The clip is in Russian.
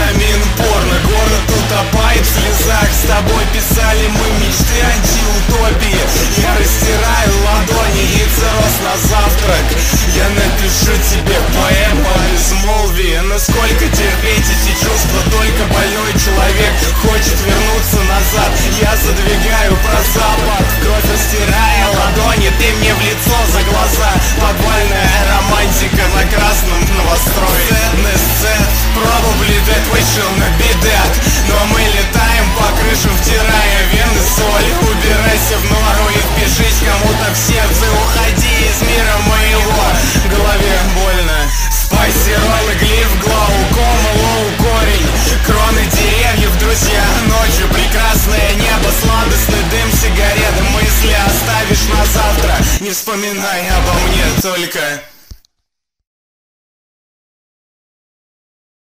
Камин порно, город утопает в слезах. С тобой писали мы мечты антиутопии. Я растираю ладони и цирроз на завтрак. Я напишу тебе поэму о безмолвии. Насколько терпеть эти чувства, только больной человек хочет вернуться назад. Я задвигаю про запад, кровь растирая ладони. Ты мне в лицо за глаза. Подвальная романтика на красном новострое. Sadness set, probably that we shall not be dead. Но мы летаем по крышам, втирая вены соль. Убирайся в нору и впишись кому-то в сердце. Уходи из мира моего. Голове больно. Спайси роллы, глиф, глаукома, лоу, корень. Кроны деревьев, друзья, ночью прекрасное небо. Сладостный дым сигареты, мысли оставишь на завтра. Не вспоминай обо мне только.